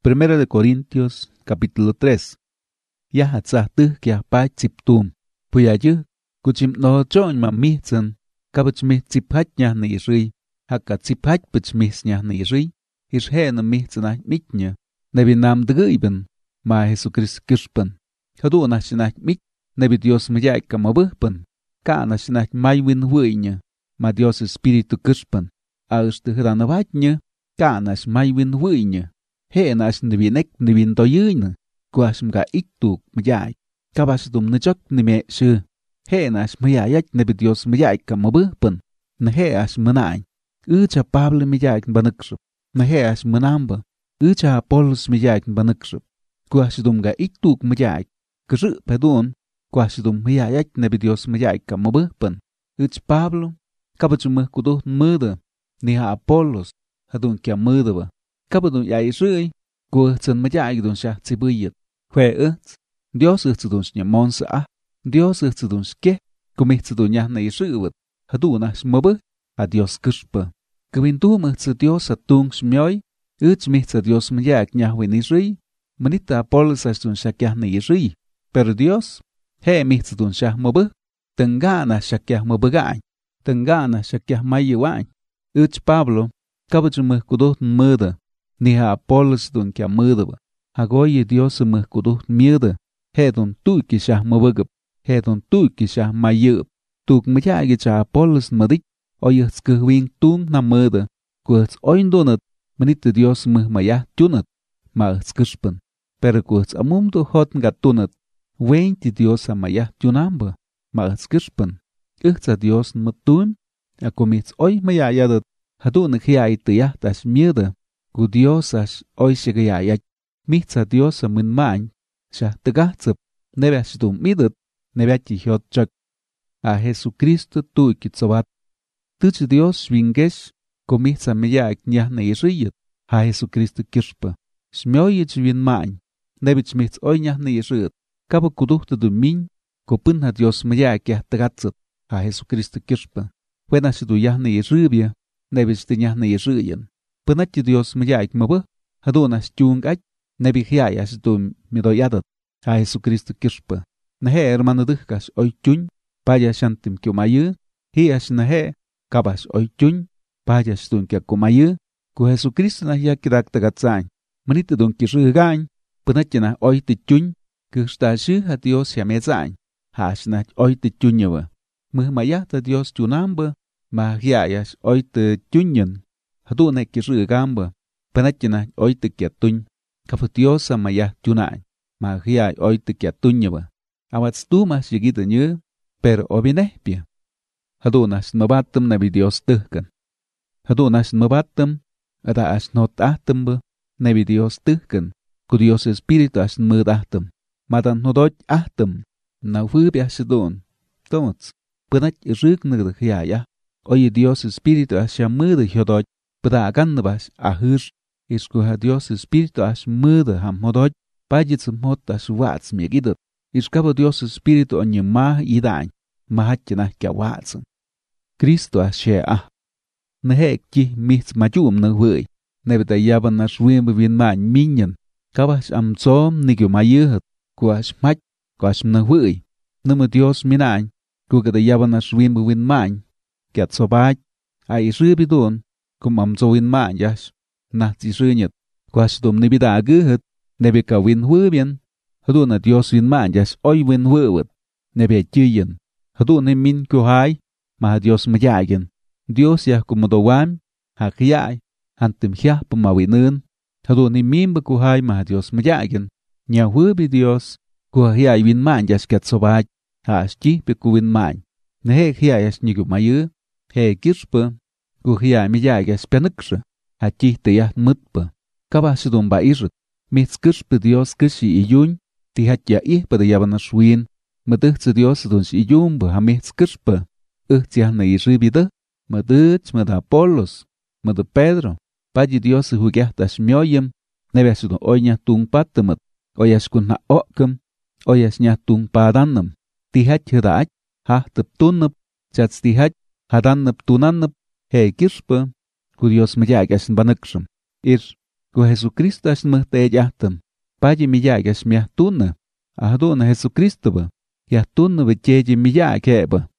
Primera de Corintios, capítulo 3. Ya hatzah kia pa chiptum. Puyayu, kuchim no join ma mihzen, kabach mih ziphat nyah ni ri, haka ziphat bach mis nyah ni ri, is hena mihzen ach mitnya, nebi nam dgeiben, ma Jesucrist kirspen. Hadu nashinach mit, nebi Dios mejak kamabuhpen, ka nashinach maywin huinya, ma Dios Espíritu kirspen, aust hranavachnya, ka nash maywin huinya. He nash nibinek nibin toyun, quashim ga iktuk mejak. Kabasdum nejok ni me shu. He nash meyayak nebi Dios mejak kamabuhpen, na he ash menai. Ucha Pablo mejak banaksup, na he ash menamba. Ucha Apollos mejak banaksup. Quashdum ga iktuk mejak. Kru pedun, quashdum meyayak nebi Dios mejak kamabuhpen. Uch Pablo, kabachum kudo murder, ni ha Apollos, hadun kia murder. Kabadun yai rui, của chân mejak dun sha tsibuyet. Kwe Dios dun shnya monsa ah, Dios dun ske, kumit dun nyah na yisuwet, haduna shmobu, a Dios kushpa. Kwintu mutsu Dios atung shmyoy, mitsa Dios mejak nyah winizri, manita Apollos dun shakyah na yisri. Pero Dios, he mitsa dun shah mobu, tengana shakyah mobugai, tengana shakyah mayuai. Pablo, kabachum kudot murder, ni ha Apollos dun kya murder. Hagoye Dios kudot murder. Hedon tu kishah mabagab, hedon tu kishah mayub, tuk mejag cha Apollos madik, oyes kuwing tung na murder, quotes oindonat, manit Dios maya tunat, ma skurspen, pero quotes amumdo hot gatunat, wain ti Dios maya tunamba, ma skurspen, a Dios matun, a commits oi maya yadat, hadun hiai tia das murder, gu Dios as oi shigayat, mitsa Dios mun man. Sha tegatzep, nebashdum midet, nebachi hiotchak. A Jesucristo tu kitsobat. Tuch Dios wingesh, comitza meyak nyah na yiriyet, a Jesucristo kirspa. Shmyoyich win man, nebich mitz oinyah na yiriyet, kaba kuduhta du min, kopun ha Dios meyak yah tegatzep, a Jesucristo kirspa. Wenashidu yah na yiribia, nebich te nyah na yiriyen. Penachi Dios meyak mabu, hadonas chungach, nebi hiayas dum midoyadat, a Jesucristo kirspa. Nahe hermano duhkas oi chun, paya shantim kyomayu, hias nahe, kabas oi chun, paya stun kya komayu, ku Jesucristo na hiya kirak tagatsany, manita dun kirugany, punachina oi te chun, kustashi ha Dios yamezany, hasnach oi te chunyawa. Muhmayata Dios chunamba, ma hiayas oi te chunyan, hadune kirugamba, punachina oi te kyatun. Kaputiosa maya tunay, magia oi te kia tunyaba. Awats tu mas yigita nye, pero obinehpia. Hadunas mabatam nabi Dios tuhkan. Hadunas mabatam, ada as not ahtamba, nabi Dios tuhkan, ku Dios Espíritu as mudahtam. Madan hodoj ahtam, na fubia sidon. Tomots, penach rik nagdhiaya, oye Dios Espíritu as yamuda hodoj, pada aganabas ahir. Iskuha Dios Espíritu as murder ham hodoj, pajits mot as wats megidot. Iskaba Dios Espíritu onye idañ, mahachina kya watsen. Cristo as she ah. Nehek ki mitz majum na hui, nebeta yaban as wimbe win man minyan, kabas am zom nigyo mayuhat, kuas mach, kuas na hui. Nama Dios minañ, kugada yaban as wimbe win man, kiat sobaj, ay isribidon, kum am zo win man yas. Na zisrinyet, quasdum nibida aguhet, nebeka win hubian, haduna Dios win man jas oi win huwet, nebe chiyen, haduna min kuhai, ma Dios mayagen, Dios ya kumodowan, hakiai, antim hia pumawinun, haduna min kuhai ma Dios mayagen, nya hubi Dios, kuhiai win man jas ket sobaj, haski pe kuwin man, nehe hiai as nigu mayu, he kirspa, kuhiai mayagas penuksha. Hachi te yah mutpa, kabasudum ba irut, mitskirsh pe Dios kishi iyun, ti hatya ih pada yabana shwin, maduhts Dios dun shi iyun ba hamitskirsh pa, tiah na iribida, maduch mada Apollos, mada Pedro, paji Dios hugyah tas myoyem, nebasudum oynya tung patamat, oyas kun na okam, oyas nya tung padanam, ti hat hiraach, ha tep tunap, chats ti hat, hadanap tunanap, he kirshpa, ku Dios mayagas banaksham, Ku Jesucristo ashmah te yahtam. Paji miyak ashmiah tunna. Ahduna Jesucristo ba. Yahtunna ba cheji miyak heba.